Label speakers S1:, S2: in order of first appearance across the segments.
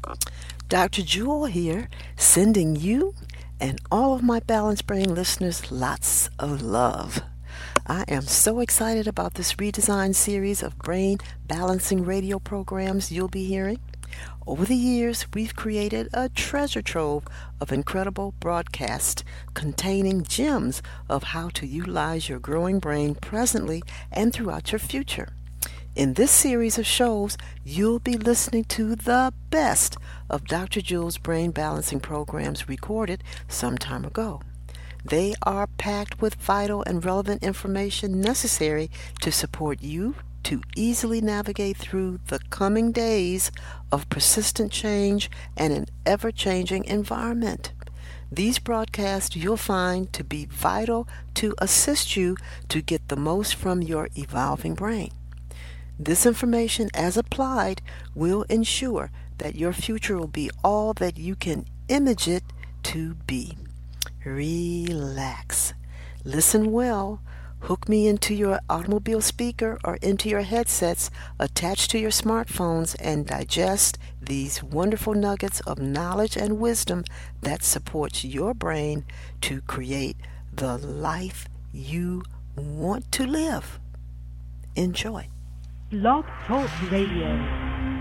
S1: Dr. Jewel here, sending you and all of my Balanced Brain listeners lots of love. I am so excited about this redesigned series of brain balancing radio programs you'll be hearing. Over the years, we've created a treasure trove of incredible broadcasts containing gems of how to utilize your growing brain presently and throughout your future. In this series of shows, you'll be listening to the best of Dr. Jewel's brain balancing programs recorded some time ago. They are packed with vital and relevant information necessary to support you to easily navigate through the coming days of persistent change and an ever-changing environment. These broadcasts you'll find to be vital to assist you to get the most from your evolving brain. This information, as applied, will ensure that your future will be all that you can image it to be. Relax. Listen well. Hook me into your automobile speaker or into your headsets attached to your smartphones and digest these wonderful nuggets of knowledge and wisdom that supports your brain to create the life you want to live. Enjoy.
S2: Blog Talk Radio.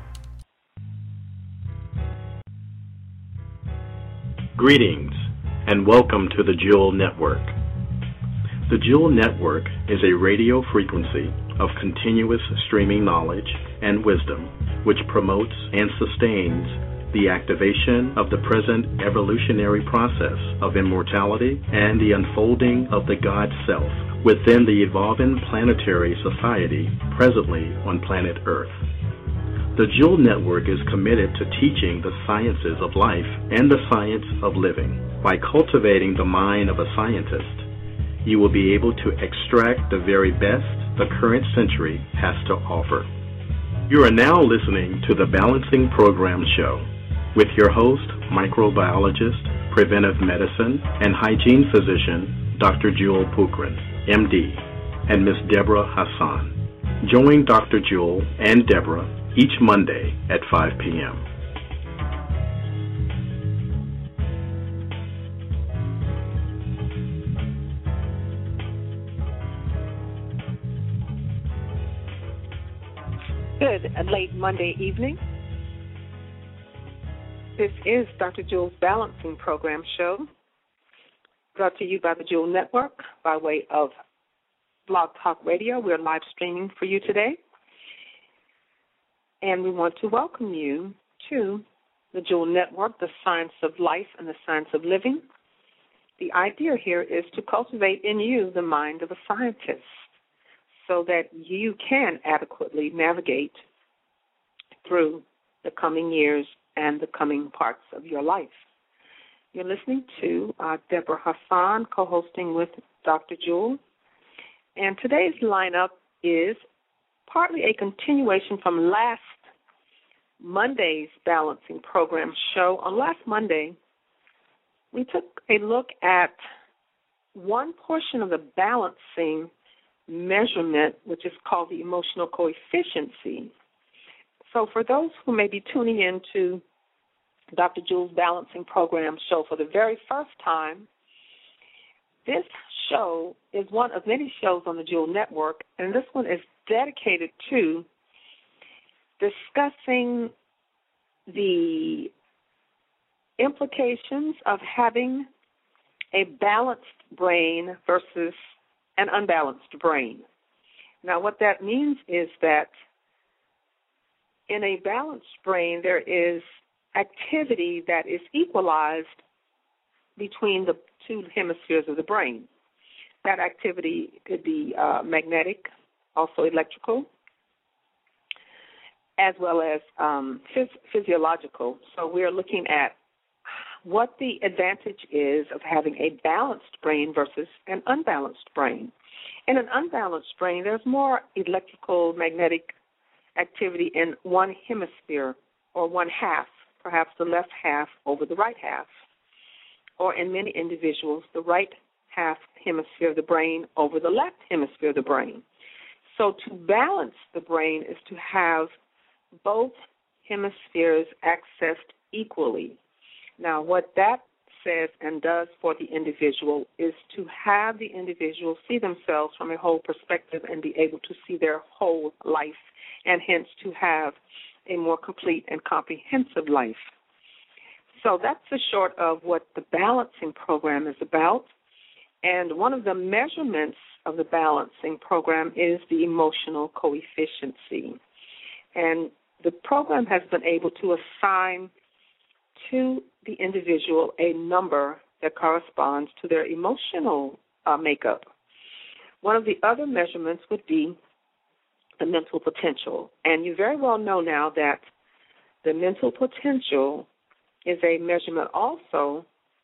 S3: Greetings and welcome to the Jewel Network. The Jewel Network is a radio frequency of continuous streaming knowledge and wisdom which promotes and sustains the activation of the present evolutionary process of immortality and the unfolding of the God Self within the evolving planetary society presently on planet Earth. The Jewel Network is committed to teaching the sciences of life and the science of living. By cultivating the mind of a scientist, you will be able to extract the very best the current century has to offer. You are now listening to the Balancing Program Show with your host, microbiologist, preventive medicine, and hygiene physician, Dr. Jewel Pookran, MD, and Ms. Deborah Hassan. Join Dr. Jewel and Deborah each Monday at 5 p.m.
S4: Good late Monday evening. This is Dr. Jewel's Balancing Program Show, brought to you by the Jewel Network by way of Blog Talk Radio. We're live streaming for you today, and we want to welcome you to the Jewel Network, the science of life and the science of living. The idea here is to cultivate in you the mind of a scientist so that you can adequately navigate through the coming years and the coming parts of your life. You're listening to Deborah Hassan, co-hosting with Dr. Jewel. And today's lineup is partly a continuation from last Monday's Balancing Program show. On last Monday, we took a look at one portion of the balancing measurement, which is called the emotional coefficiency. So for those who may be tuning in to Dr. Jewel's Balancing Program show for the very first time, this show is one of many shows on the Jewel Network, and this one is dedicated to discussing the implications of having a balanced brain versus an unbalanced brain. Now, what that means is that in a balanced brain, there is activity that is equalized between the two hemispheres of the brain. That activity could be magnetic, also electrical, as well as physiological. So we're looking at what the advantage is of having a balanced brain versus an unbalanced brain. In an unbalanced brain, there's more electrical, magnetic activity in one hemisphere or one half, perhaps the left half over the right half, or in many individuals, the right half hemisphere of the brain over the left hemisphere of the brain. So to balance the brain is to have both hemispheres accessed equally. Now, what that says and does for the individual is to have the individual see themselves from a whole perspective and be able to see their whole life, and hence to have a more complete and comprehensive life. So that's the short of what the balancing program is about. And one of the measurements of the balancing program is the emotional coefficiency. And the program has been able to assign to the individual a number that corresponds to their emotional makeup. One of the other measurements would be the mental potential. And you very well know now that the mental potential is a measurement also.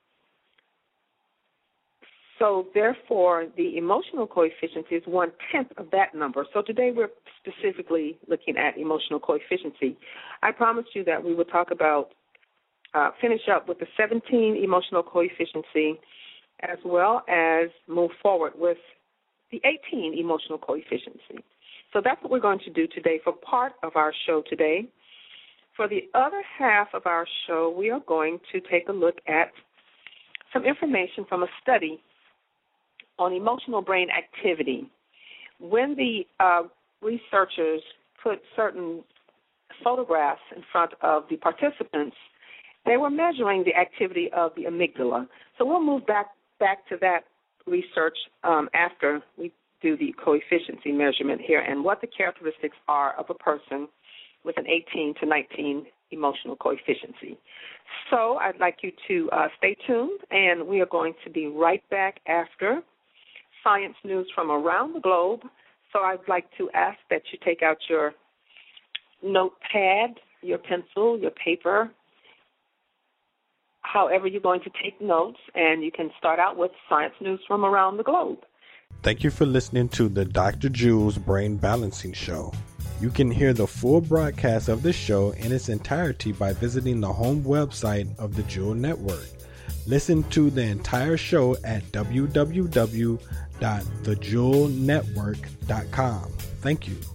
S4: So therefore, the emotional coefficient is 1/10 of that number. So today we're specifically looking at emotional coefficiency. I promised you that we would talk about, finish up with the 17 emotional coefficiency, as well as move forward with the 18 emotional coefficiency. So that's what we're going to do today for part of our show today. For the other half of our show, we are going to take a look at some information from a study on emotional brain activity. When the researchers put certain photographs in front of the participants, they were measuring the activity of the amygdala. So we'll move back to that research after we do the coefficiency measurement here and what the characteristics are of a person with an 18 to 19 emotional coefficiency. So I'd like you to stay tuned, and we are going to be right back after science news from around the globe. So I'd like to ask that you take out your notepad, your pencil, your paper, however you're going to take notes, and you can start out with science news from around the globe.
S5: Thank you for listening to the Dr. Jules Brain Balancing Show. You can hear the full broadcast of this show in its entirety by visiting the home website of the Jewel Network. Listen to the entire show at www.thejewelnetwork.com. Thank you.